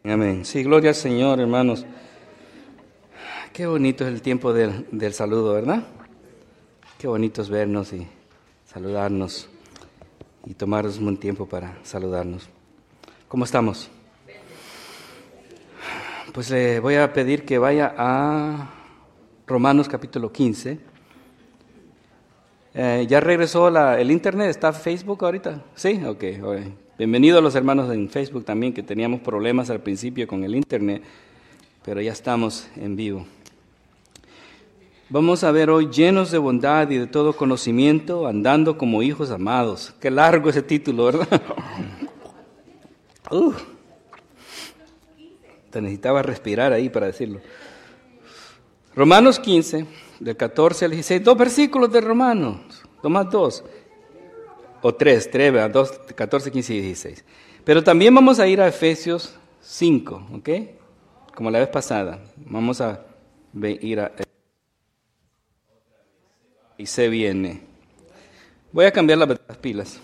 Amén. Sí, gloria al Señor, hermanos. Qué bonito es el tiempo del saludo, ¿verdad? Qué bonito es vernos y saludarnos y tomarnos un tiempo para saludarnos. ¿Cómo estamos? Pues le voy a pedir que vaya a Romanos capítulo 15. ¿Ya regresó el internet? ¿Está Facebook ahorita? Sí, ok. Bienvenidos a los hermanos en Facebook también, que teníamos problemas al principio con el internet, pero ya estamos en vivo. Vamos a ver hoy llenos de bondad y de todo conocimiento, andando como hijos amados. Qué largo ese título, ¿verdad? Te necesitaba respirar ahí para decirlo. Romanos 15, del 14 al 16, 2 versículos de Romanos, nomás 2. O 3, 14, 15 y 16. Pero también vamos a ir a Efesios 5, ¿ok? Como la vez pasada. Vamos a ir a... Y se viene. Voy a cambiar las pilas.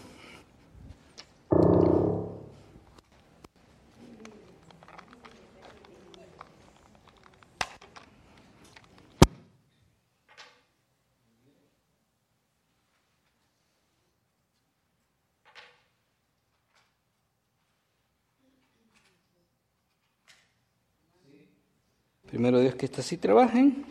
Primero Dios que estas sí trabajen.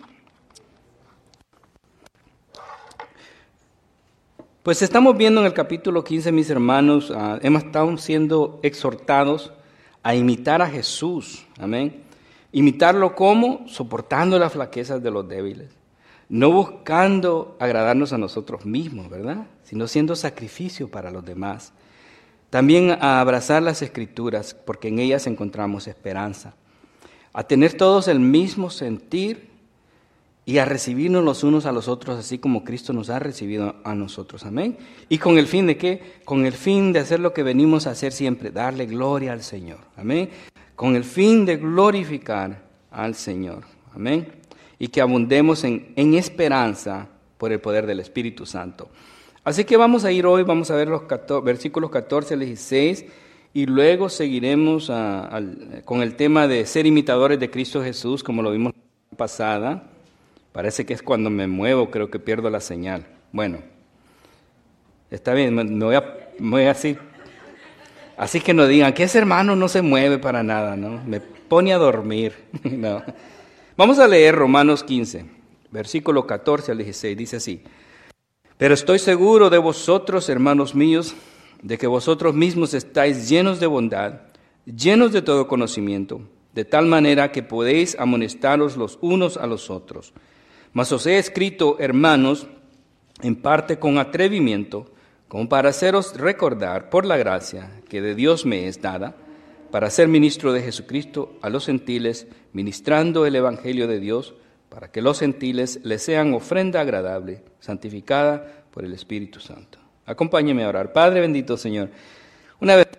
Pues estamos viendo en el capítulo 15, mis hermanos, hemos estado siendo exhortados a imitar a Jesús, amén. Imitarlo como soportando las flaquezas de los débiles, no buscando agradarnos a nosotros mismos, ¿verdad? Sino siendo sacrificio para los demás. También a abrazar las Escrituras, porque en ellas encontramos esperanza. A tener todos el mismo sentir y a recibirnos los unos a los otros, así como Cristo nos ha recibido a nosotros. Amén. ¿Y con el fin de qué? Con el fin de hacer lo que venimos a hacer siempre, darle gloria al Señor. Amén. Con el fin de glorificar al Señor. Amén. Y que abundemos en esperanza por el poder del Espíritu Santo. Así que vamos a ir hoy, vamos a ver los versículos 14 al 16 y luego seguiremos con el tema de ser imitadores de Cristo Jesús, como lo vimos la pasada. Parece que es cuando me muevo, creo que pierdo la señal. Bueno, está bien, me voy así. Así que no digan que ese hermano no se mueve para nada, ¿no? Me pone a dormir. No. Vamos a leer Romanos 15, versículo 14 al 16, dice así. Pero estoy seguro de vosotros, hermanos míos, de que vosotros mismos estáis llenos de bondad, llenos de todo conocimiento, de tal manera que podéis amonestaros los unos a los otros. Mas os he escrito, hermanos, en parte con atrevimiento, como para haceros recordar por la gracia que de Dios me es dada, para ser ministro de Jesucristo a los gentiles, ministrando el evangelio de Dios, para que los gentiles les sean ofrenda agradable, santificada por el Espíritu Santo. Acompáñeme a orar. Padre bendito, Señor, una vez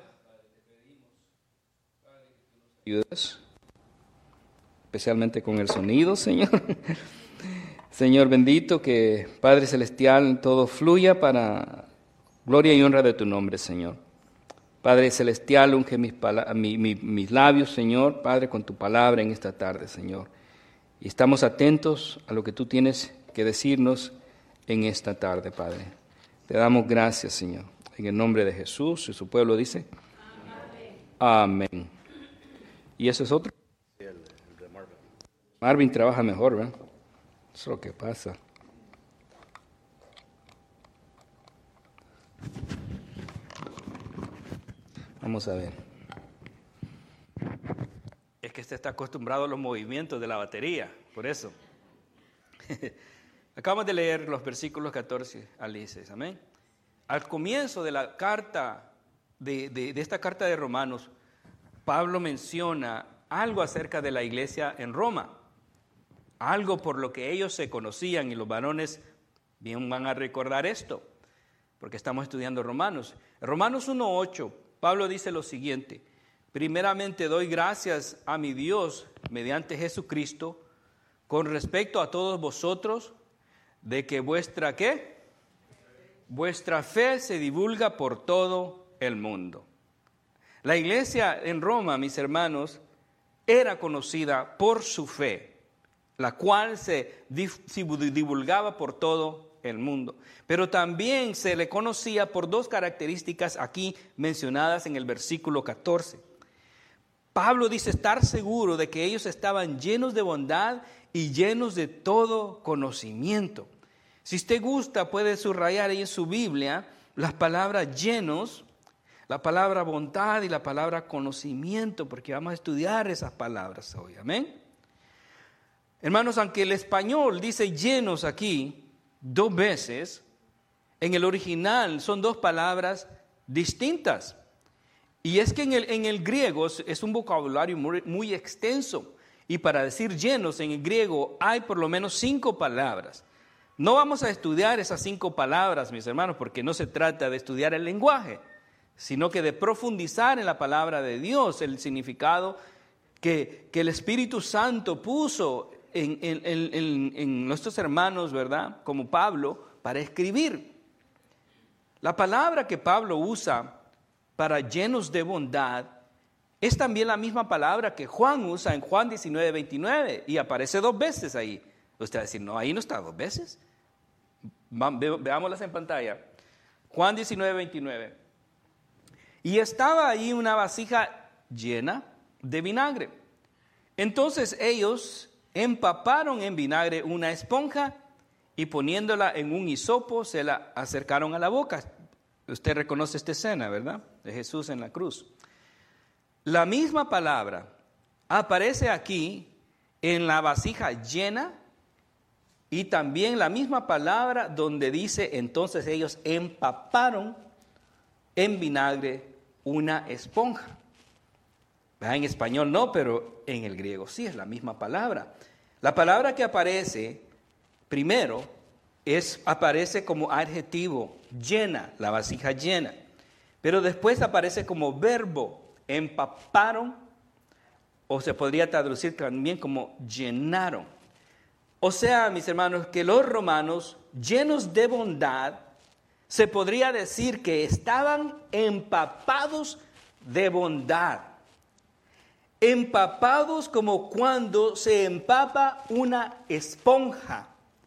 ayudas, especialmente con el sonido, Señor. Señor bendito, que Padre Celestial, todo fluya para gloria y honra de tu nombre, Señor. Padre Celestial, unge mis labios, Señor, Padre, con tu palabra en esta tarde, Señor. Y estamos atentos a lo que tú tienes que decirnos en esta tarde, Padre. Te damos gracias, Señor. En el nombre de Jesús, y su pueblo dice, amén. Amén. ¿Y ese es otro? Sí, el de Marvin. Marvin trabaja mejor, ¿verdad? Eso es lo que pasa. Vamos a ver. Es que usted está acostumbrado a los movimientos de la batería, por eso. Acabamos de leer los versículos 14 al 16, amén. Al comienzo de la carta, de esta carta de Romanos, Pablo menciona algo acerca de la iglesia en Roma. Algo por lo que ellos se conocían, y los varones bien van a recordar esto, porque estamos estudiando Romanos. En Romanos 1:8, Pablo dice lo siguiente: primeramente doy gracias a mi Dios mediante Jesucristo con respecto a todos vosotros, de que vuestra ¿qué? Vuestra fe se divulga por todo el mundo. La iglesia en Roma, mis hermanos, era conocida por su fe, la cual se divulgaba por todo el mundo. Pero también se le conocía por dos características aquí mencionadas en el versículo 14. Pablo dice estar seguro de que ellos estaban llenos de bondad y llenos de todo conocimiento. Si usted gusta, puede subrayar ahí en su Biblia las palabras llenos, la palabra bondad y la palabra conocimiento, porque vamos a estudiar esas palabras hoy. Amén. Hermanos, aunque el español dice llenos aquí 2 veces, en el original son 2 palabras distintas. Y es que en el griego es un vocabulario muy extenso. Y para decir llenos en el griego hay por lo menos 5 palabras. No vamos a estudiar esas 5 palabras, mis hermanos, porque no se trata de estudiar el lenguaje, sino que de profundizar en la palabra de Dios, el significado que el Espíritu Santo puso en nuestros hermanos, ¿verdad? Como Pablo, para escribir. La palabra que Pablo usa para llenos de bondad es también la misma palabra que Juan usa en Juan 19:29 y aparece 2 veces ahí. Usted va a decir, no, ahí no está 2 veces. Veámoslas en pantalla. Juan 19:29. Y estaba ahí una vasija llena de vinagre. Entonces ellos empaparon en vinagre una esponja y poniéndola en un hisopo se la acercaron a la boca. Usted reconoce esta escena, ¿verdad? De Jesús en la cruz. La misma palabra aparece aquí en la vasija llena y también la misma palabra donde dice entonces ellos empaparon en vinagre una esponja. En español no, pero en el griego sí es la misma palabra. La palabra que aparece primero aparece como adjetivo, llena, la vasija llena. Pero después aparece como verbo, empaparon, o se podría traducir también como llenaron. O sea, mis hermanos, que los romanos, llenos de bondad, se podría decir que estaban empapados de bondad. Empapados como cuando se empapa una esponja.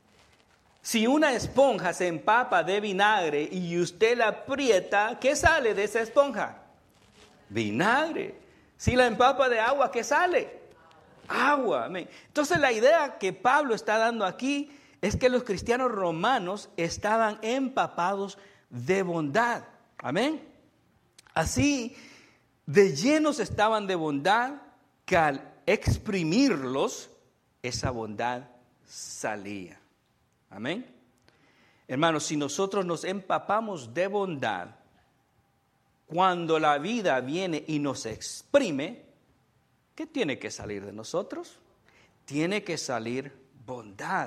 Si una esponja se empapa de vinagre y usted la aprieta, ¿qué sale de esa esponja? Vinagre. Si la empapa de agua, ¿qué sale? Agua. Amén. Entonces la idea que Pablo está dando aquí es que los cristianos romanos estaban empapados de bondad. Amén. Así, de llenos estaban de bondad que al exprimirlos, esa bondad salía. Amén. Hermanos, si nosotros nos empapamos de bondad, cuando la vida viene y nos exprime, ¿qué tiene que salir de nosotros? Tiene que salir bondad.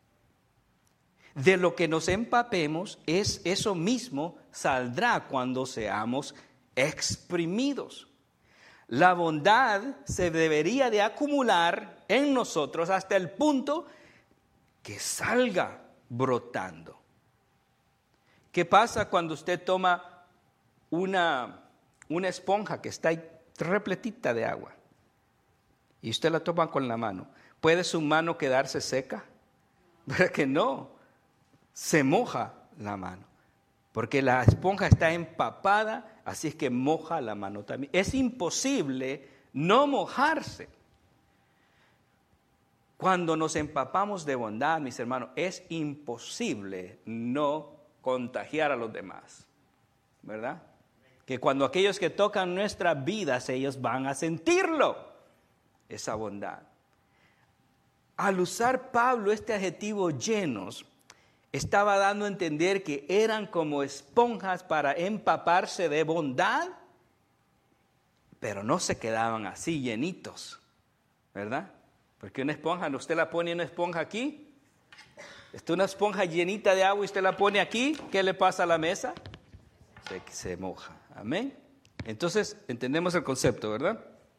De lo que nos empapemos, eso mismo saldrá cuando seamos exprimidos. La bondad se debería de acumular en nosotros hasta el punto que salga brotando. ¿Qué pasa cuando usted toma una esponja que está ahí repletita de agua y usted la toma con la mano? ¿Puede su mano quedarse seca? ¿Verdad que no? Se moja la mano, porque la esponja está empapada, así es que moja la mano también. Es imposible no mojarse. Cuando nos empapamos de bondad, mis hermanos, es imposible no contagiar a los demás, ¿verdad? Que cuando aquellos que tocan nuestras vidas, ellos van a sentirlo, esa bondad. Al usar Pablo este adjetivo llenos, estaba dando a entender que eran como esponjas para empaparse de bondad, pero no se quedaban así llenitos, ¿verdad? Porque una esponja, usted la pone en una esponja aquí, está una esponja llenita de agua y usted la pone aquí, ¿qué le pasa a la mesa? Se moja, amén. Entonces, entendemos el concepto, ¿verdad?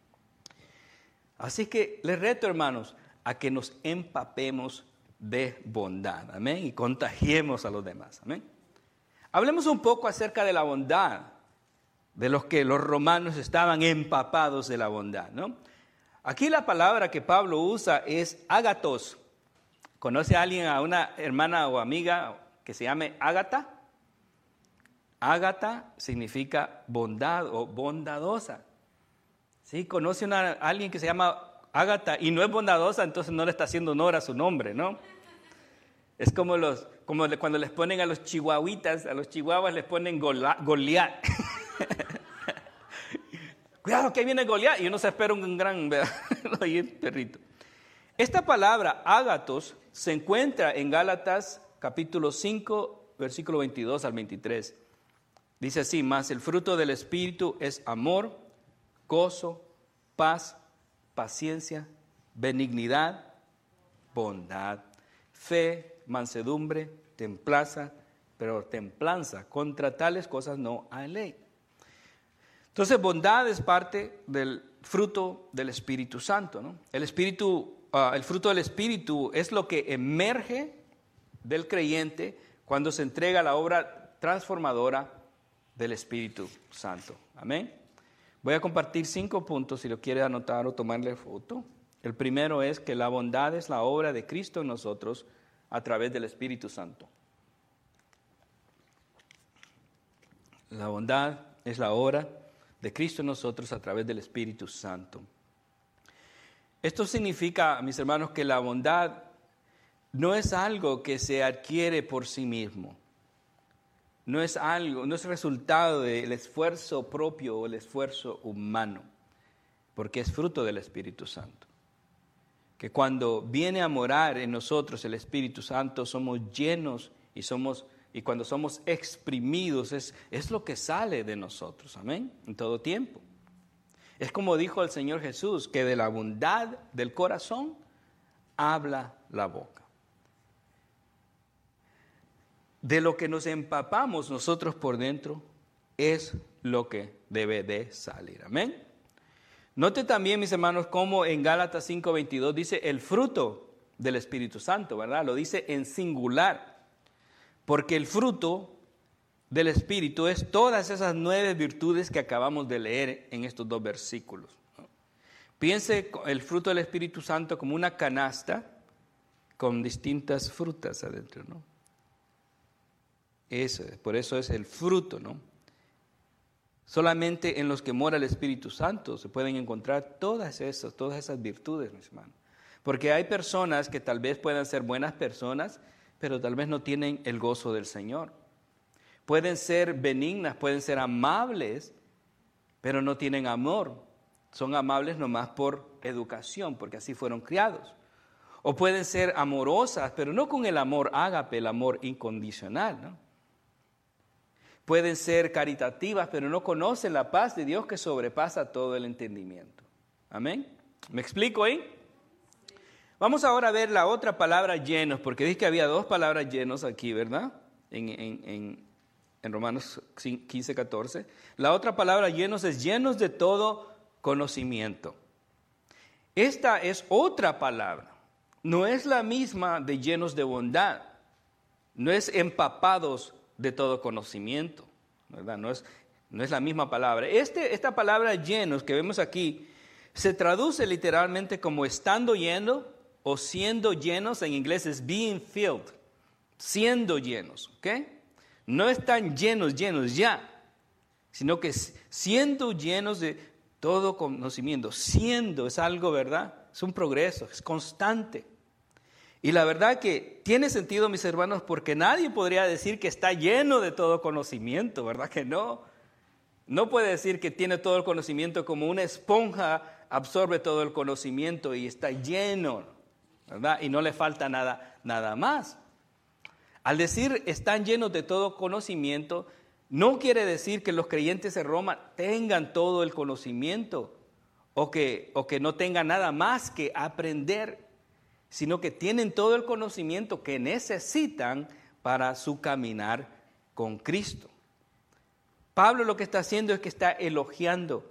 Así que les reto, hermanos, a que nos empapemos de bondad, amén, y contagiemos a los demás, amén. Hablemos un poco acerca de la bondad, de los que los romanos estaban empapados de la bondad, ¿no? Aquí la palabra que Pablo usa es ágatos. ¿Conoce a alguien, a una hermana o amiga que se llame Ágata? Ágata significa bondad o bondadosa. ¿Sí? ¿Conoce a alguien que se llama Ágata y no es bondadosa? Entonces no le está haciendo honor a su nombre, ¿no? Es como cuando les ponen a los chihuahuitas, a los chihuahuas les ponen Goliat. Cuidado, que viene Goliat. Y uno se espera un gran perrito. Esta palabra, ágatos, se encuentra en Gálatas capítulo 5, versículo 22 al 23. Dice así: mas el fruto del Espíritu es amor, gozo, paz, paciencia, benignidad, bondad, fe, mansedumbre, templanza, pero templanza, contra tales cosas no hay ley. Entonces, bondad es parte del fruto del Espíritu Santo, ¿no? El fruto del Espíritu es lo que emerge del creyente cuando se entrega a la obra transformadora del Espíritu Santo. Amén. Voy a compartir 5 puntos si lo quiere anotar o tomarle foto. El primero es que la bondad es la obra de Cristo en nosotros a través del Espíritu Santo. La bondad es la obra de Cristo en nosotros a través del Espíritu Santo. Esto significa, mis hermanos, que la bondad no es algo que se adquiere por sí mismo. No es resultado del esfuerzo propio o el esfuerzo humano, porque es fruto del Espíritu Santo. Que cuando viene a morar en nosotros el Espíritu Santo, somos llenos y cuando somos exprimidos es lo que sale de nosotros, amén, en todo tiempo. Es como dijo el Señor Jesús, que de la bondad del corazón habla la boca. De lo que nos empapamos nosotros por dentro es lo que debe de salir, amén. Note también, mis hermanos, cómo en Gálatas 5:22 dice el fruto del Espíritu Santo, ¿verdad? Lo dice en singular, porque el fruto del Espíritu es todas esas 9 virtudes que acabamos de leer en estos 2 versículos, ¿no? Piense el fruto del Espíritu Santo como una canasta con distintas frutas adentro, ¿no? Por eso es el fruto, ¿no? Solamente en los que mora el Espíritu Santo se pueden encontrar todas esas virtudes, mis hermanos. Porque hay personas que tal vez puedan ser buenas personas, pero tal vez no tienen el gozo del Señor. Pueden ser benignas, pueden ser amables, pero no tienen amor. Son amables nomás por educación, porque así fueron criados. O pueden ser amorosas, pero no con el amor ágape, el amor incondicional, ¿no? Pueden ser caritativas, pero no conocen la paz de Dios que sobrepasa todo el entendimiento. Amén. ¿Me explico ahí? Vamos ahora a ver la otra palabra llenos, porque dije que había 2 palabras llenos aquí, ¿verdad? En Romanos 15:14. La otra palabra llenos es llenos de todo conocimiento. Esta es otra palabra. No es la misma de llenos de bondad. No es empapados de todo conocimiento, ¿verdad? No es la misma palabra. Esta palabra llenos que vemos aquí se traduce literalmente como estando lleno o siendo llenos. En inglés es being filled, siendo llenos, ¿ok? No están llenos ya, sino que siendo llenos de todo conocimiento. Siendo es algo, ¿verdad? Es un progreso, es constante. Y la verdad que tiene sentido, mis hermanos, porque nadie podría decir que está lleno de todo conocimiento, ¿verdad que no? No puede decir que tiene todo el conocimiento como una esponja, absorbe todo el conocimiento y está lleno, ¿verdad? Y no le falta nada más. Al decir están llenos de todo conocimiento, no quiere decir que los creyentes en Roma tengan todo el conocimiento o que no tengan nada más que aprender, sino que tienen todo el conocimiento que necesitan para su caminar con Cristo. Pablo lo que está haciendo es que está elogiando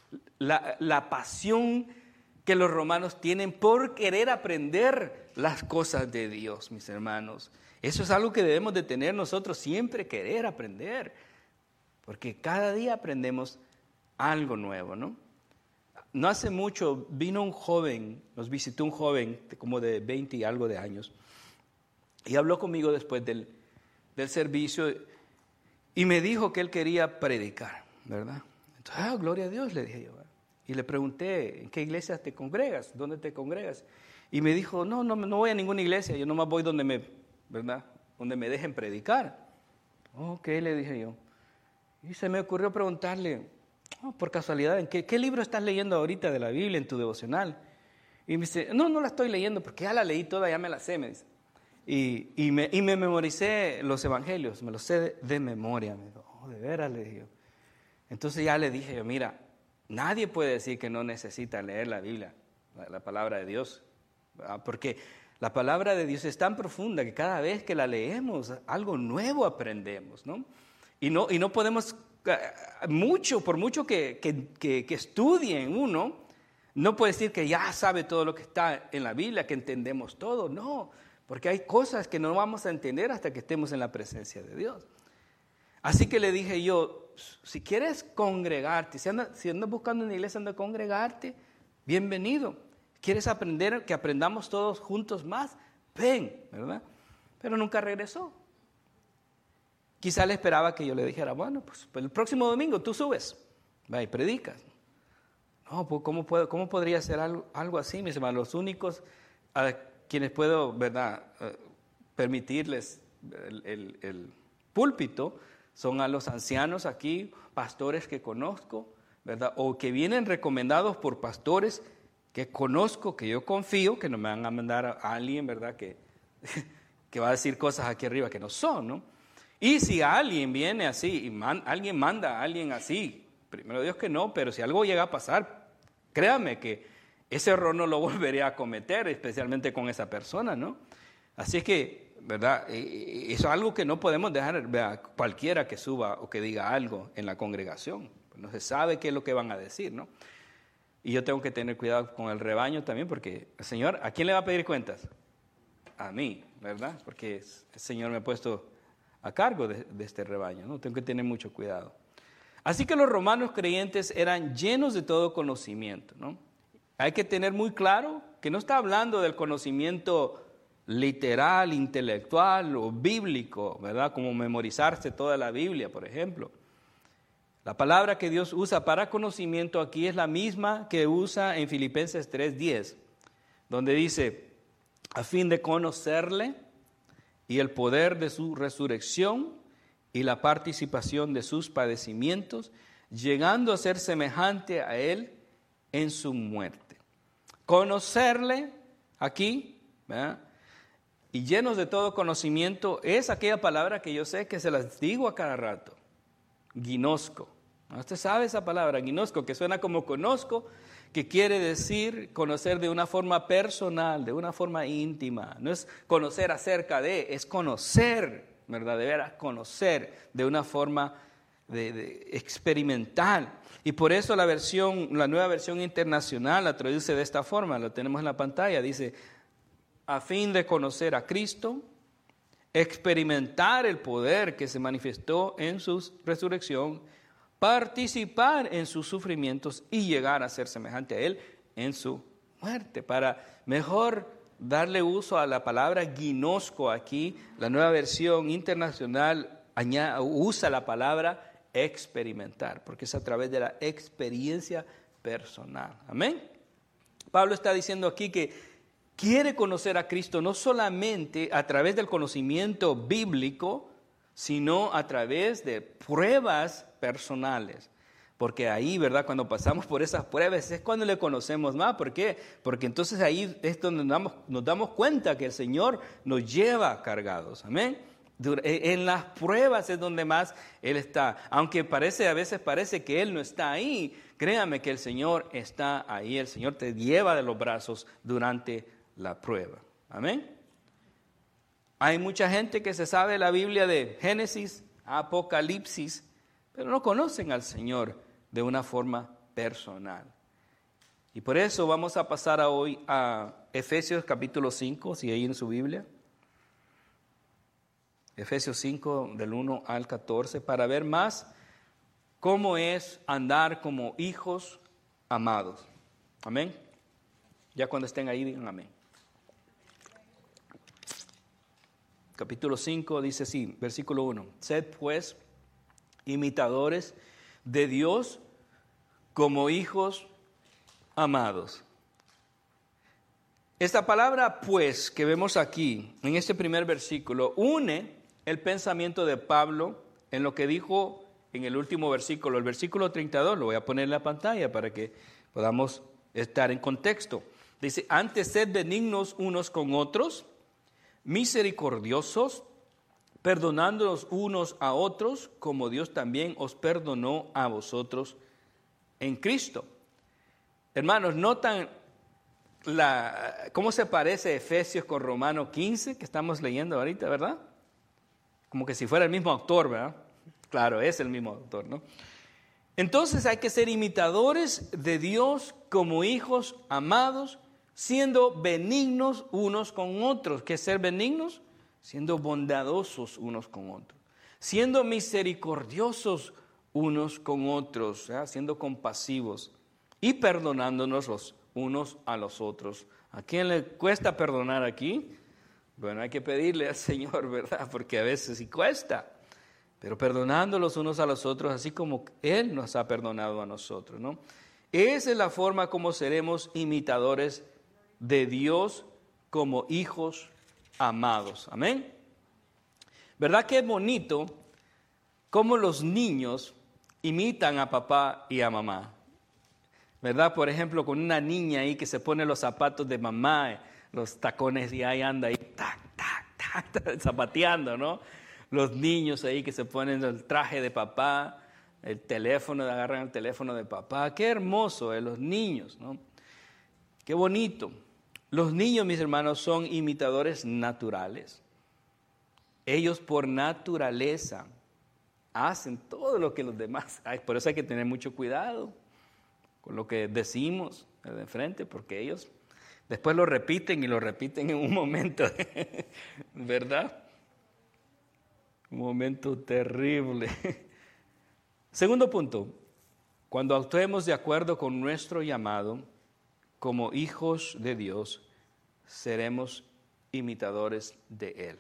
la pasión que los romanos tienen por querer aprender las cosas de Dios, mis hermanos. Eso es algo que debemos de tener nosotros, siempre querer aprender, porque cada día aprendemos algo nuevo, ¿no? no hace mucho vino un joven, nos visitó un joven como de 20 y algo de años, y habló conmigo después del servicio y me dijo que él quería predicar, ¿verdad? Entonces, gloria a Dios, le dije yo. Y le pregunté, ¿en qué iglesia te congregas? ¿Dónde te congregas? Y me dijo, no voy a ninguna iglesia, yo nomás voy donde me dejen predicar. Ok, le dije yo. Y se me ocurrió preguntarle, por casualidad, ¿en qué libro estás leyendo ahorita de la Biblia en tu devocional? Y me dice, no la estoy leyendo porque ya la leí toda, ya me la sé, me dice. Y me memoricé los evangelios, me los sé de memoria. Me dijo, de veras, le dije yo. Entonces ya le dije yo, mira, nadie puede decir que no necesita leer la Biblia, la palabra de Dios, ¿verdad? Porque la palabra de Dios es tan profunda que cada vez que la leemos, algo nuevo aprendemos, ¿no? Y no podemos, por mucho que estudien uno, no puede decir que ya sabe todo lo que está en la Biblia, que entendemos todo, no, porque hay cosas que no vamos a entender hasta que estemos en la presencia de Dios. Así que le dije yo, si quieres congregarte, si andas buscando una iglesia donde congregarte, bienvenido. ¿Quieres aprender, que aprendamos todos juntos más? Ven, ¿verdad? Pero nunca regresó. Quizá le esperaba que yo le dijera, bueno, pues el próximo domingo tú subes, va y predicas. No, pues ¿cómo podría ser algo así, mis hermanos? Los únicos a quienes puedo, ¿verdad?, permitirles el púlpito son a los ancianos aquí, pastores que conozco, ¿verdad?, o que vienen recomendados por pastores que conozco, que yo confío, que no me van a mandar a alguien, ¿verdad?, que va a decir cosas aquí arriba que no son, ¿no? Y si alguien viene así, y alguien manda a alguien así, primero Dios que no, pero si algo llega a pasar, créame que ese error no lo volveré a cometer, especialmente con esa persona, ¿no? Así que, ¿verdad?, eso es algo que no podemos dejar, ¿verdad?, cualquiera que suba o que diga algo en la congregación. No se sabe qué es lo que van a decir, ¿no? Y yo tengo que tener cuidado con el rebaño también, porque el Señor, ¿a quién le va a pedir cuentas? A mí, ¿verdad? Porque el Señor me ha puesto a cargo de este rebaño, ¿no? Tengo que tener mucho cuidado. Así que los romanos creyentes eran llenos de todo conocimiento, ¿no? Hay que tener muy claro que no está hablando del conocimiento literal, intelectual o bíblico, ¿verdad? Como memorizarse toda la Biblia, por ejemplo. La palabra que Dios usa para conocimiento aquí es la misma que usa en Filipenses 3:10, donde dice, a fin de conocerle y el poder de su resurrección y la participación de sus padecimientos, llegando a ser semejante a Él en su muerte. Conocerle aquí, ¿verdad?, y llenos de todo conocimiento, es aquella palabra que yo sé que se las digo a cada rato, ginosco. Usted sabe esa palabra, ginosco, que suena como conozco, que quiere decir conocer de una forma personal, de una forma íntima. No es conocer acerca de, es conocer, ¿verdad? De veras conocer de una forma de experimental. Y por eso la nueva versión internacional la traduce de esta forma, lo tenemos en la pantalla, dice, a fin de conocer a Cristo, experimentar el poder que se manifestó en su resurrección, participar en sus sufrimientos y llegar a ser semejante a Él en su muerte. Para mejor darle uso a la palabra ginosco aquí, la nueva versión internacional usa la palabra experimentar, porque es a través de la experiencia personal. Amén. Pablo está diciendo aquí que quiere conocer a Cristo no solamente a través del conocimiento bíblico, sino a través de pruebas personales. Porque ahí, ¿verdad?, cuando pasamos por esas pruebas es cuando le conocemos más. ¿Por qué? Porque entonces ahí es donde nos damos cuenta que el Señor nos lleva cargados. Amén. En las pruebas es donde más Él está. Aunque a veces parece que Él no está ahí, créame que el Señor está ahí. El Señor te lleva de los brazos durante la prueba. Amén. Hay mucha gente que se sabe la Biblia de Génesis, Apocalipsis, pero no conocen al Señor de una forma personal. Y por eso vamos a pasar hoy a Efesios capítulo 5, si hay en su Biblia. Efesios 5 del 1 al 14, para ver más cómo es andar como hijos amados. Amén. Ya cuando estén ahí digan amén. Capítulo 5 dice así, versículo 1. Sed pues imitadores de Dios como hijos amados. Esta palabra pues que vemos aquí en este primer versículo une el pensamiento de Pablo en lo que dijo en el último versículo, el versículo 32, lo voy a poner en la pantalla para que podamos estar en contexto. Dice, antes sed benignos unos con otros, misericordiosos, perdonándonos unos a otros, como Dios también os perdonó a vosotros en Cristo. Hermanos, notan cómo se parece Efesios con Romanos 15, que estamos leyendo ahorita, ¿verdad? Como que si fuera el mismo autor, ¿verdad? Claro, es el mismo autor, ¿no? Entonces hay que ser imitadores de Dios como hijos amados, siendo benignos unos con otros. ¿Qué es ser benignos? Siendo bondadosos unos con otros, siendo misericordiosos unos con otros, ¿ya? Siendo compasivos y perdonándonos los unos a los otros. ¿A quién le cuesta perdonar aquí? Bueno, hay que pedirle al Señor, ¿verdad? Porque a veces sí cuesta, pero perdonando los unos a los otros, así como Él nos ha perdonado a nosotros, ¿no? Esa es la forma como seremos imitadores de Dios como hijos amados. Amén. ¿Verdad que es bonito cómo los niños imitan a papá y a mamá? ¿Verdad? Por ejemplo, con una niña ahí que se pone los zapatos de mamá, los tacones y ahí anda ahí, tac, tac, tac, zapateando, ¿no? Los niños ahí que se ponen el traje de papá, el teléfono, agarran el teléfono de papá. Qué hermoso, los niños, ¿no? Qué bonito. Los niños, mis hermanos, son imitadores naturales. Ellos por naturaleza hacen todo lo que los demás hacen. Por eso hay que tener mucho cuidado con lo que decimos de frente, porque ellos después lo repiten y lo repiten en un momento, ¿verdad? Un momento terrible. Segundo punto, cuando actuemos de acuerdo con nuestro llamado como hijos de Dios, seremos imitadores de Él.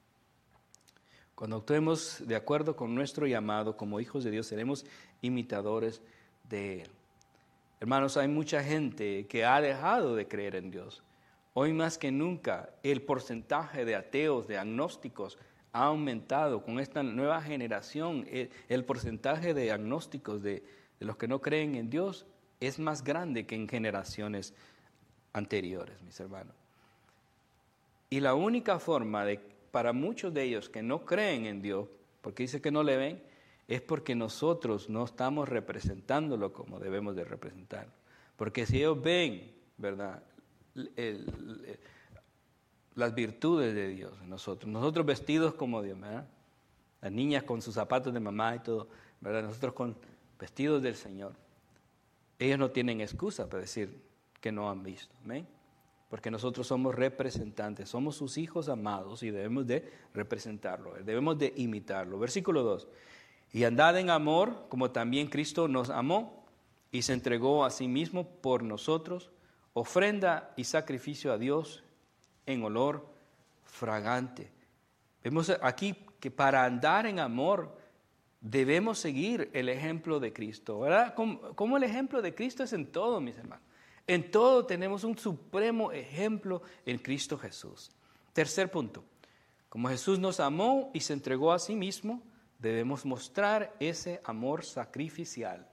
Cuando actuemos de acuerdo con nuestro llamado como hijos de Dios, seremos imitadores de Él. Hermanos, hay mucha gente que ha dejado de creer en Dios. Hoy más que nunca el porcentaje de ateos, de agnósticos, ha aumentado. Con esta nueva generación, el porcentaje de agnósticos, de los que no creen en Dios, es más grande que en generaciones anteriores, mis hermanos. Y la única forma para muchos de ellos que no creen en Dios, porque dice que no le ven, es porque nosotros no estamos representándolo como debemos de representarlo. Porque si ellos ven, ¿verdad?, las virtudes de Dios en nosotros vestidos como Dios, ¿verdad? Las niñas con sus zapatos de mamá y todo, ¿verdad? Nosotros con vestidos del Señor. Ellos no tienen excusa para decir que no han visto, ¿amén? Porque nosotros somos representantes, somos sus hijos amados y debemos de representarlo, debemos de imitarlo. Versículo 2. Y andad en amor, como también Cristo nos amó y se entregó a sí mismo por nosotros, ofrenda y sacrificio a Dios en olor fragante. Vemos aquí que para andar en amor debemos seguir el ejemplo de Cristo, ¿verdad? Como el ejemplo de Cristo es en todo, mis hermanos. En todo tenemos un supremo ejemplo en Cristo Jesús. Tercer punto, como Jesús nos amó y se entregó a sí mismo, debemos mostrar ese amor sacrificial.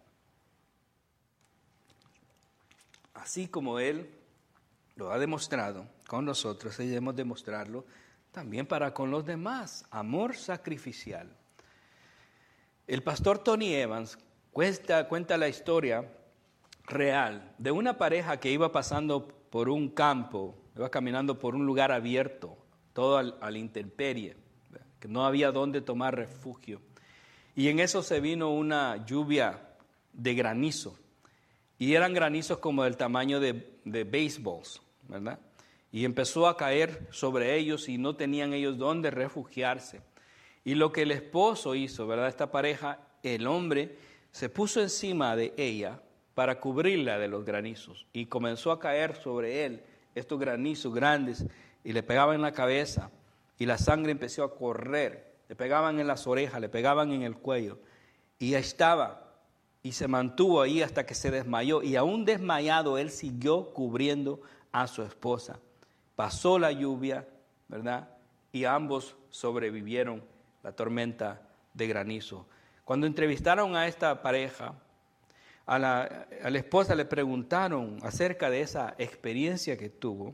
Así como Él lo ha demostrado con nosotros, debemos demostrarlo también para con los demás. Amor sacrificial. El pastor Tony Evans cuenta la historia real de una pareja que iba pasando por un campo, iba caminando por un lugar abierto, todo a la intemperie, que no había dónde tomar refugio. Y en eso se vino una lluvia de granizo. Y eran granizos como del tamaño de béisbols, ¿verdad? Y empezó a caer sobre ellos y no tenían ellos dónde refugiarse. Y lo que el esposo hizo, ¿verdad? Esta pareja, el hombre, se puso encima de ella para cubrirla de los granizos. Y comenzó a caer sobre él estos granizos grandes y le pegaban en la cabeza y la sangre empezó a correr. Le pegaban en las orejas, le pegaban en el cuello. Y ahí estaba y se mantuvo ahí hasta que se desmayó. Y aún desmayado él siguió cubriendo a su esposa. Pasó la lluvia, ¿verdad? Y ambos sobrevivieron la tormenta de granizo. Cuando entrevistaron a esta pareja, a la esposa le preguntaron acerca de esa experiencia que tuvo,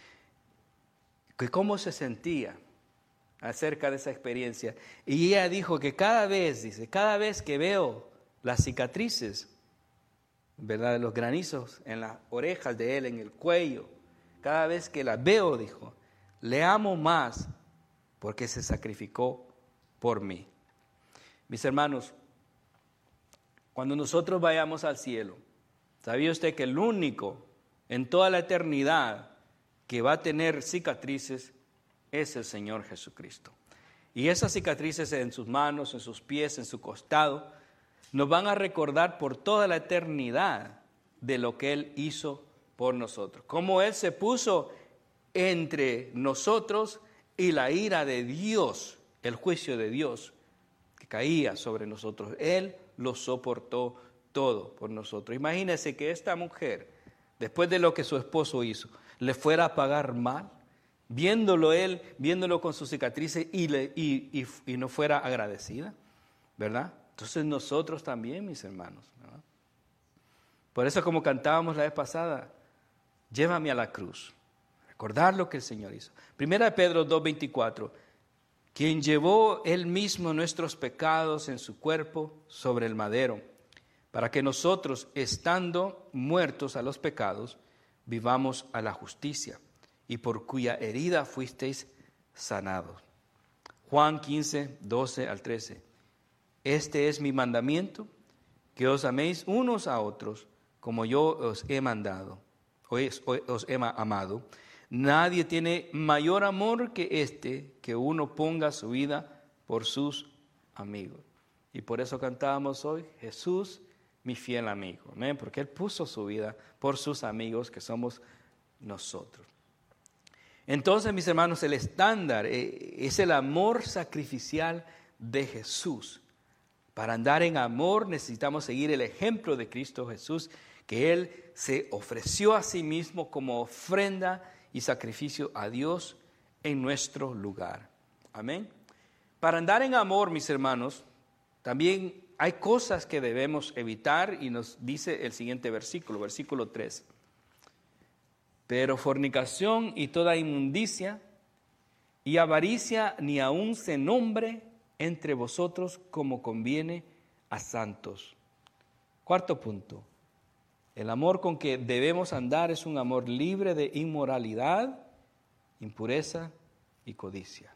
que cómo se sentía acerca de esa experiencia. Y ella dijo que cada vez que veo las cicatrices, ¿verdad?, de los granizos en las orejas de él, en el cuello, cada vez que las veo, dijo, le amo más porque se sacrificó por mí. Mis hermanos, cuando nosotros vayamos al cielo, ¿sabía usted que el único en toda la eternidad que va a tener cicatrices es el Señor Jesucristo? Y esas cicatrices en sus manos, en sus pies, en su costado, nos van a recordar por toda la eternidad de lo que Él hizo por nosotros. Cómo Él se puso entre nosotros y la ira de Dios, el juicio de Dios que caía sobre nosotros. Él lo soportó todo por nosotros. Imagínese que esta mujer, después de lo que su esposo hizo, le fuera a pagar mal, viéndolo con sus cicatrices y no fuera agradecida, ¿verdad? Entonces nosotros también, mis hermanos, ¿verdad? Por eso, como cantábamos la vez pasada, llévame a la cruz, recordar lo que el Señor hizo. Primera de Pedro 2:24, quien llevó Él mismo nuestros pecados en su cuerpo sobre el madero, para que nosotros, estando muertos a los pecados, vivamos a la justicia, y por cuya herida fuisteis sanados. Juan 15:12-13, este es mi mandamiento, que os améis unos a otros, como yo os he mandado, os he amado. Nadie tiene mayor amor que este, que uno ponga su vida por sus amigos. Y por eso cantábamos hoy, Jesús, mi fiel amigo. ¿Amén? Porque Él puso su vida por sus amigos, que somos nosotros. Entonces, mis hermanos, el estándar es el amor sacrificial de Jesús. Para andar en amor necesitamos seguir el ejemplo de Cristo Jesús, que Él se ofreció a sí mismo como ofrenda y sacrificio a Dios en nuestro lugar. Amén. Para andar en amor, mis hermanos, también hay cosas que debemos evitar y nos dice el siguiente versículo, versículo 3. Pero fornicación y toda inmundicia y avaricia ni aun se nombre entre vosotros como conviene a santos. Cuarto punto. El amor con que debemos andar es un amor libre de inmoralidad, impureza y codicia.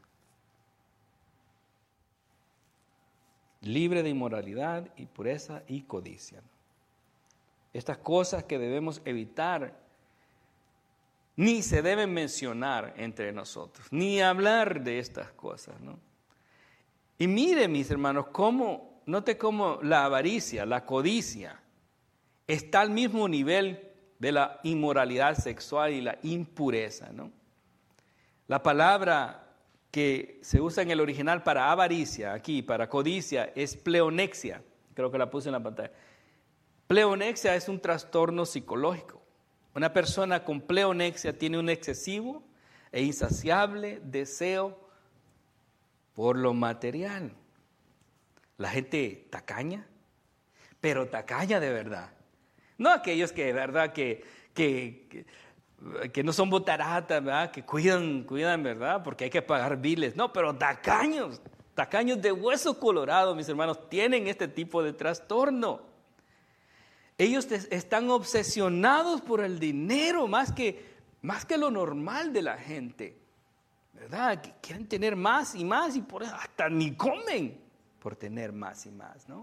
Libre de inmoralidad, impureza y codicia. Estas cosas que debemos evitar ni se deben mencionar entre nosotros, ni hablar de estas cosas, ¿no? Y mire, mis hermanos, note cómo la avaricia, la codicia, está al mismo nivel de la inmoralidad sexual y la impureza, ¿no? La palabra que se usa en el original para avaricia, aquí, para codicia, es pleonexia. Creo que la puse en la pantalla. Pleonexia es un trastorno psicológico. Una persona con pleonexia tiene un excesivo e insaciable deseo por lo material. La gente tacaña, pero tacaña de verdad. No aquellos que de verdad que no son botaratas, ¿verdad? Que cuidan, ¿verdad? Porque hay que pagar biles. No, pero tacaños de hueso colorado, mis hermanos, tienen este tipo de trastorno. Ellos están obsesionados por el dinero más que lo normal de la gente, ¿verdad? Que quieren tener más y más y por eso hasta ni comen por tener más y más, ¿no?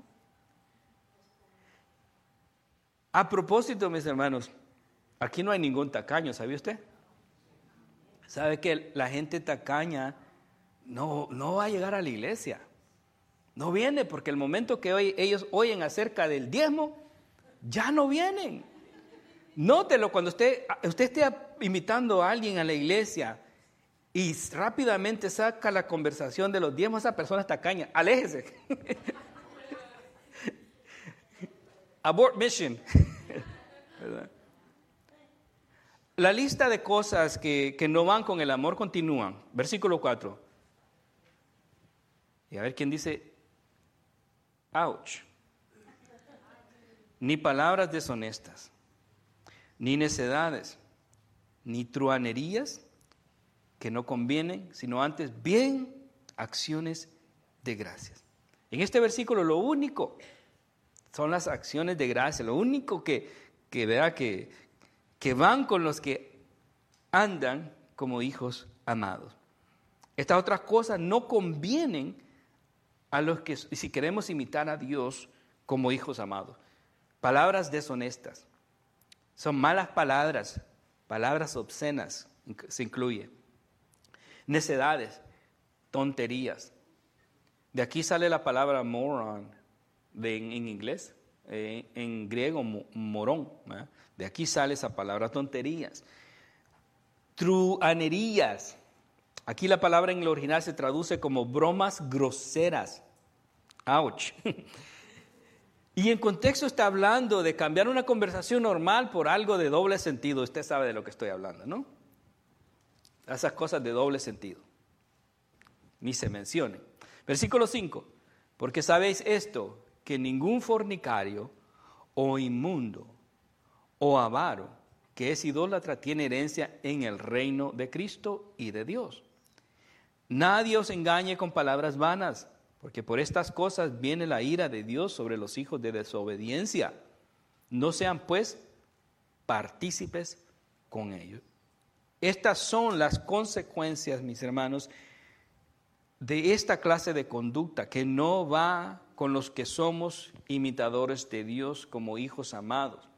A propósito, mis hermanos, aquí no hay ningún tacaño, ¿sabe usted? ¿Sabe que la gente tacaña no va a llegar a la iglesia? No viene porque el momento que ellos oyen acerca del diezmo, ya no vienen. Nótelo cuando usted esté invitando a alguien a la iglesia y rápidamente saca la conversación de los diezmos, esa persona es tacaña, aléjese. Abort mission. ¿Verdad? La lista de cosas que no van con el amor continúan. Versículo 4. Y a ver quién dice, ouch. Ni palabras deshonestas, ni necedades, ni truhanerías que no convienen, sino antes bien acciones de gracias. En este versículo lo único son las acciones de gracia, lo único que van con los que andan como hijos amados. Estas otras cosas no convienen a los que, si queremos imitar a Dios como hijos amados. Palabras deshonestas, son malas palabras, palabras obscenas se incluye. Necedades, tonterías. De aquí sale la palabra moron en inglés, en griego morón. ¿Verdad? De aquí sale esa palabra tonterías. Truhanerías. Aquí la palabra en el original se traduce como bromas groseras. Ouch. Y en contexto está hablando de cambiar una conversación normal por algo de doble sentido. Usted sabe de lo que estoy hablando, ¿no? Esas cosas de doble sentido. Ni se mencionen. Versículo 5. Porque sabéis esto, que ningún fornicario o inmundo o avaro que es idólatra tiene herencia en el reino de Cristo y de Dios. Nadie os engañe con palabras vanas, porque por estas cosas viene la ira de Dios sobre los hijos de desobediencia. No sean pues partícipes con ellos. Estas son las consecuencias, mis hermanos, de esta clase de conducta que no va con los que somos imitadores de Dios como hijos amados.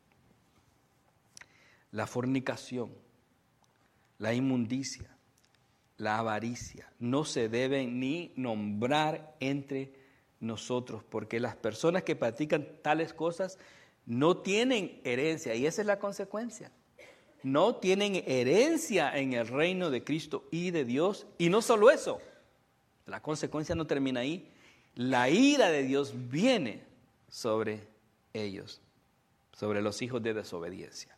La fornicación, la inmundicia, la avaricia no se deben ni nombrar entre nosotros, porque las personas que practican tales cosas no tienen herencia, y esa es la consecuencia. No tienen herencia en el reino de Cristo y de Dios, y no solo eso, la consecuencia no termina ahí. La ira de Dios viene sobre ellos, sobre los hijos de desobediencia.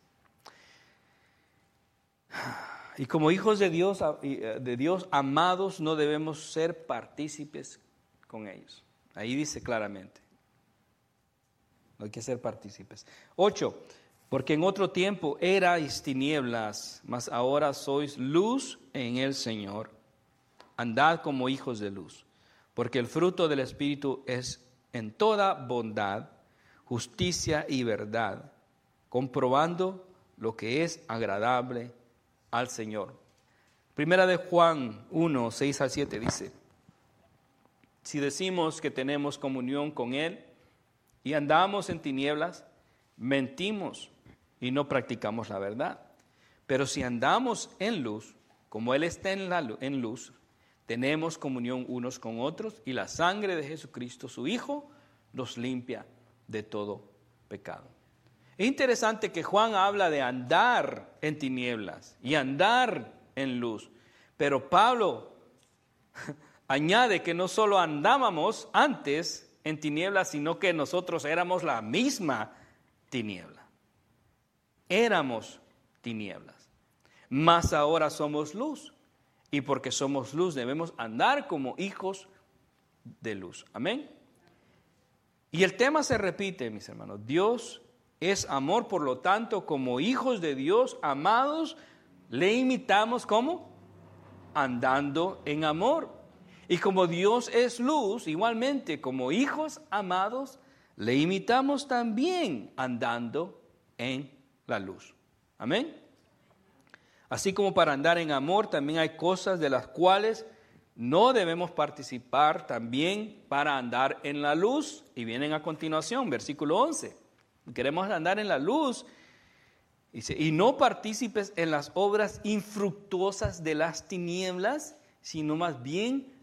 Y como hijos de Dios amados, no debemos ser partícipes con ellos. Ahí dice claramente, no hay que ser partícipes. 8, porque en otro tiempo erais tinieblas, mas ahora sois luz en el Señor. Andad como hijos de luz, porque el fruto del Espíritu es en toda bondad, justicia y verdad, comprobando lo que es agradable al Señor. Primera de Juan 1, 6 al 7 dice, si decimos que tenemos comunión con Él y andamos en tinieblas, mentimos y no practicamos la verdad. Pero si andamos en luz, como Él está en luz, tenemos comunión unos con otros y la sangre de Jesucristo, su Hijo, nos limpia de todo pecado. Es interesante que Juan habla de andar en tinieblas y andar en luz, pero Pablo añade que no solo andábamos antes en tinieblas, sino que nosotros éramos la misma tiniebla. Éramos tinieblas, mas ahora somos luz, y porque somos luz debemos andar como hijos de luz. Amén. Y el tema se repite, mis hermanos. Dios es amor, por lo tanto, como hijos de Dios amados, le imitamos ¿cómo? Andando en amor. Y como Dios es luz, igualmente, como hijos amados, le imitamos también andando en la luz. Amén. Así como para andar en amor, también hay cosas de las cuales no debemos participar también para andar en la luz. Y vienen a continuación, versículo 11. Queremos andar en la luz, dice, y no partícipes en las obras infructuosas de las tinieblas, sino más bien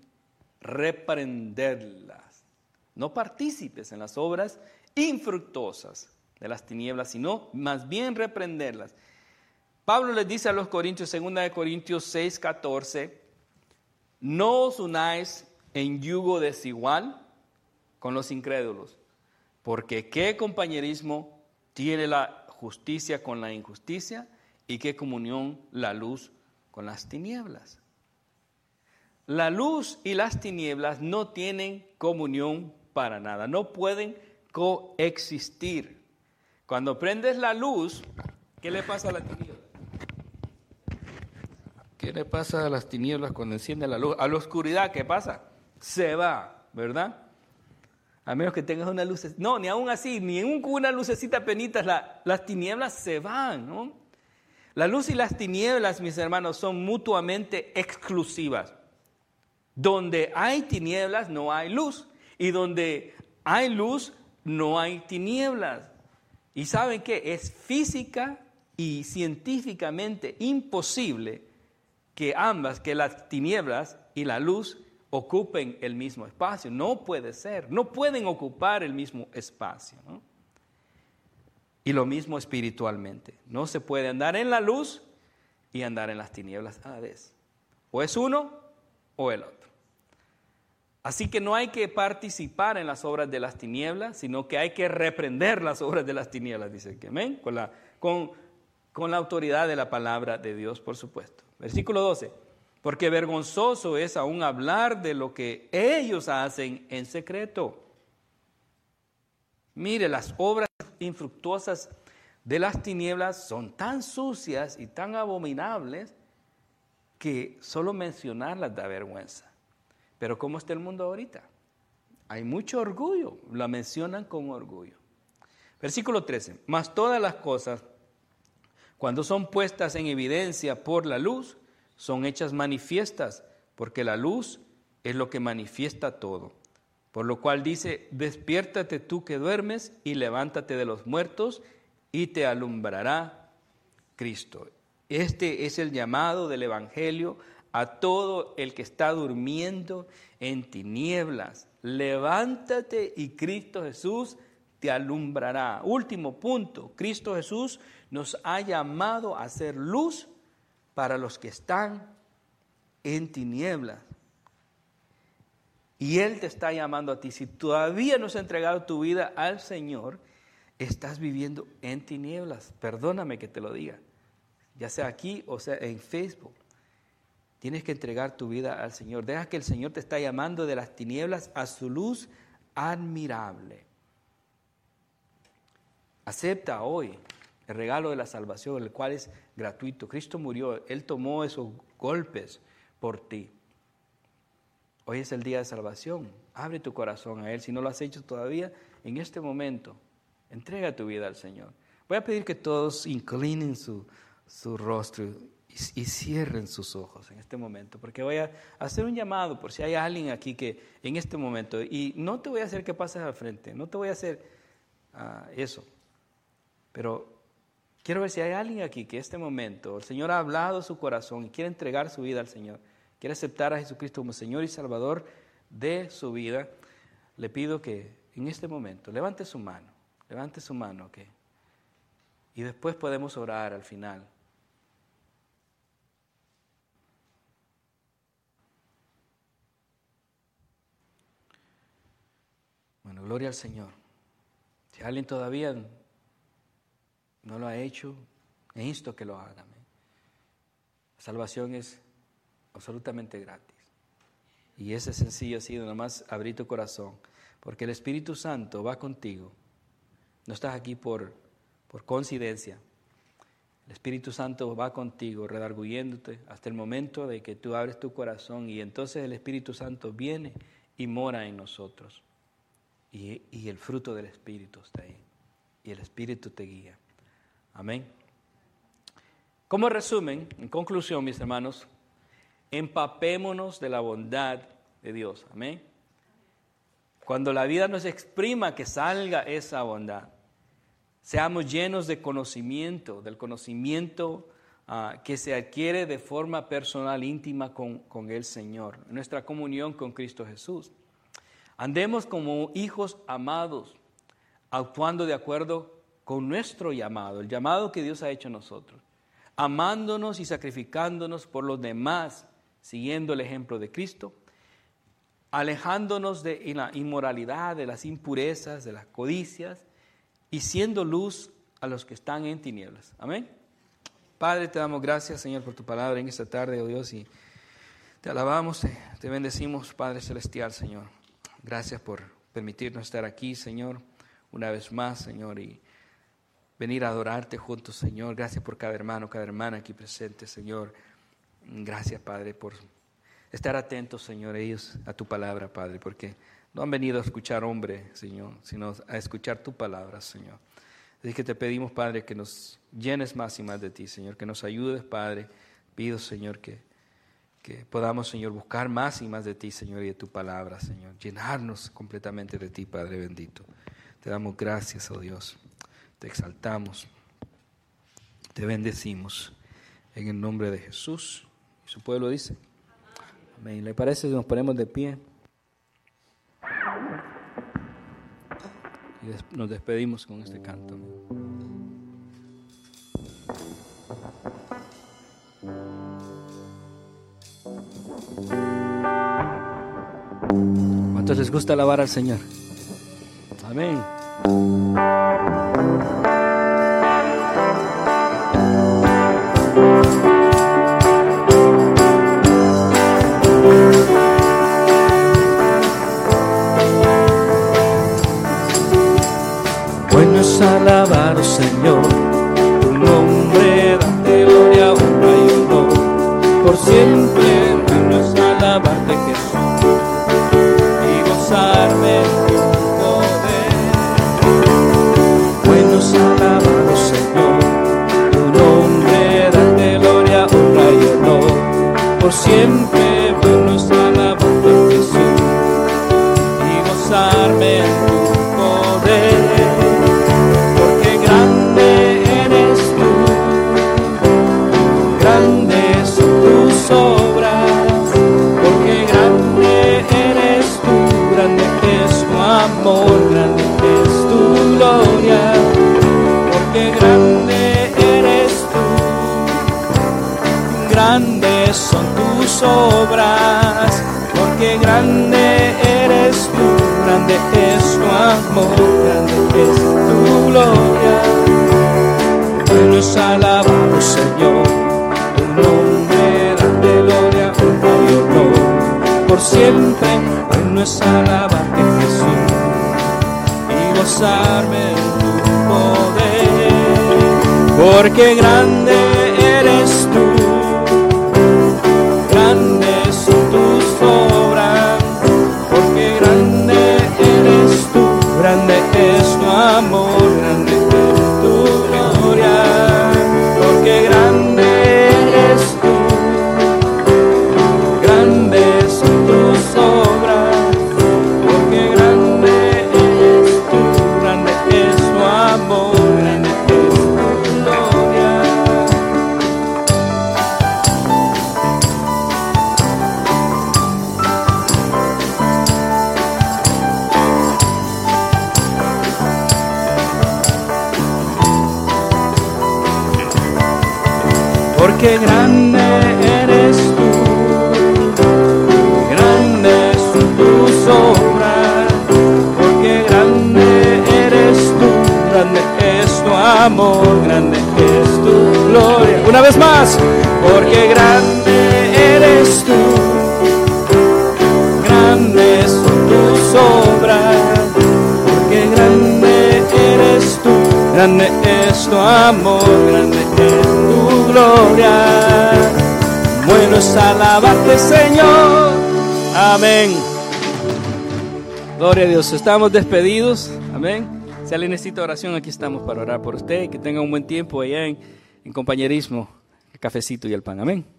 reprenderlas. No partícipes en las obras infructuosas de las tinieblas, sino más bien reprenderlas. Pablo les dice a los Corintios, 2 Corintios 6, 14, no os unáis en yugo desigual con los incrédulos, porque ¿qué compañerismo tiene la justicia con la injusticia? ¿Y qué comunión la luz con las tinieblas? La luz y las tinieblas no tienen comunión para nada, no pueden coexistir. Cuando prendes la luz, ¿qué le pasa a la tiniebla? ¿Qué le pasa a las tinieblas cuando enciende la luz? A la oscuridad, ¿qué pasa? Se va, ¿verdad? A menos que tengas una luz. No, ni aún así, ni una lucecita penitas, las tinieblas se van, ¿no? La luz y las tinieblas, mis hermanos, son mutuamente exclusivas. Donde hay tinieblas no hay luz, y donde hay luz no hay tinieblas. ¿Y saben qué? Es física y científicamente imposible que las tinieblas y la luz ocupen el mismo espacio. No puede ser, no pueden ocupar el mismo espacio, ¿no? Y lo mismo espiritualmente. No se puede andar en la luz y andar en las tinieblas a la vez. O es uno o el otro. Así que no hay que participar en las obras de las tinieblas, sino que hay que reprender las obras de las tinieblas, dice que amén, con la autoridad de la palabra de Dios, por supuesto. Versículo 12, porque vergonzoso es aún hablar de lo que ellos hacen en secreto. Mire, las obras infructuosas de las tinieblas son tan sucias y tan abominables que solo mencionarlas da vergüenza. Pero ¿cómo está el mundo ahorita? Hay mucho orgullo, la mencionan con orgullo. Versículo 13, mas todas las cosas, cuando son puestas en evidencia por la luz, son hechas manifiestas, porque la luz es lo que manifiesta todo. Por lo cual dice, despiértate tú que duermes y levántate de los muertos y te alumbrará Cristo. Este es el llamado del Evangelio a todo el que está durmiendo en tinieblas. Levántate y Cristo Jesús te alumbrará. Último punto, Cristo Jesús nos ha llamado a ser luz para los que están en tinieblas. Y Él te está llamando a ti. Si todavía no has entregado tu vida al Señor, estás viviendo en tinieblas. Perdóname que te lo diga, ya sea aquí o sea en Facebook. Tienes que entregar tu vida al Señor. Deja que el Señor te está llamando de las tinieblas a su luz admirable. Acepta hoy el regalo de la salvación, el cual es gratuito. Cristo murió, Él tomó esos golpes por ti. Hoy es el día de salvación. Abre tu corazón a Él. Si no lo has hecho todavía, en este momento, entrega tu vida al Señor. Voy a pedir que todos inclinen su rostro y cierren sus ojos en este momento, porque voy a hacer un llamado por si hay alguien aquí que en este momento, y no te voy a hacer que pases al frente, no te voy a hacer eso, pero quiero ver si hay alguien aquí que en este momento el Señor ha hablado a su corazón y quiere entregar su vida al Señor, quiere aceptar a Jesucristo como Señor y Salvador de su vida. Le pido que en este momento levante su mano, ¿okay? Y después podemos orar al final. Bueno, gloria al Señor. Si alguien todavía no lo ha hecho, insto que lo haga. La salvación es absolutamente gratis. Y ese sencillo ha sido nomás abrir tu corazón, porque el Espíritu Santo va contigo. No estás aquí por coincidencia. El Espíritu Santo va contigo, redarguyéndote hasta el momento de que tú abres tu corazón, y entonces el Espíritu Santo viene y mora en nosotros. Y el fruto del Espíritu está ahí. Y el Espíritu te guía. Amén. Como resumen, en conclusión, mis hermanos, empapémonos de la bondad de Dios. Amén. Cuando la vida nos exprima, que salga esa bondad. Seamos llenos de conocimiento, del conocimiento que se adquiere de forma personal, íntima con el Señor. Nuestra comunión con Cristo Jesús. Andemos como hijos amados, actuando de acuerdo con nuestro llamado, el llamado que Dios ha hecho a nosotros, amándonos y sacrificándonos por los demás, siguiendo el ejemplo de Cristo, alejándonos de la inmoralidad, de las impurezas, de las codicias, y siendo luz a los que están en tinieblas. Amén. Padre, te damos gracias, Señor, por tu palabra en esta tarde, oh Dios, y te alabamos, te bendecimos, Padre Celestial, Señor. Gracias por permitirnos estar aquí, Señor, una vez más, Señor, y venir a adorarte juntos, Señor. Gracias por cada hermano, cada hermana aquí presente, Señor. Gracias, Padre, por estar atentos, Señor, ellos a tu palabra, Padre, porque no han venido a escuchar hombre, Señor, sino a escuchar tu palabra, Señor. Así que te pedimos, Padre, que nos llenes más y más de ti, Señor, que nos ayudes, Padre. Pido, Señor, que podamos, Señor, buscar más y más de ti, Señor, y de tu palabra, Señor. Llenarnos completamente de ti, Padre bendito. Te damos gracias, oh Dios. Te exaltamos. Te bendecimos. En el nombre de Jesús. Y su pueblo dice. Amén. ¿Le parece si nos ponemos de pie? Y nos despedimos con este canto. ¿Cuántos les gusta alabar al Señor? Amén. Bueno es alabar, oh Señor, tu nombre, darte gloria, honra y honor por siempre. Bueno es alabarte, Jesús, y gozarme en tu poder. Bueno es alabar, oh Señor, tu nombre, darte gloria, honra y honor por siempre. Bueno es alabarte, Jesús, y gozarme en tu poder. Obras, porque grande eres tú, grande es tu amor, grande es tu gloria, porque grande eres tú, grandes son tus obras, porque grande eres tú, grande es tu amor, grande es tu gloria. Bueno es alabado, Señor, tu nombre, darte gloria, honra y honor por siempre. Bueno es alabarte, Jesús, y gozarme en tu poder, porque grande eres tú, grandes son tus obras, porque grande eres tú, grande es tu amor, grande es tu gloria, porque grande porque grande eres tú, grandes son tus obras, porque grande eres tú, grande es tu amor, grande es tu gloria. Una vez más, porque grande eres tú, grandes son tus obras, porque grande eres tú, grande es tu amor, grande es tu gloria. Bueno es alabarte, Señor. Amén. Gloria a Dios. Estamos despedidos. Amén. Si alguien necesita oración, aquí estamos para orar por usted. Que tenga un buen tiempo allá en compañerismo, el cafecito y el pan. Amén.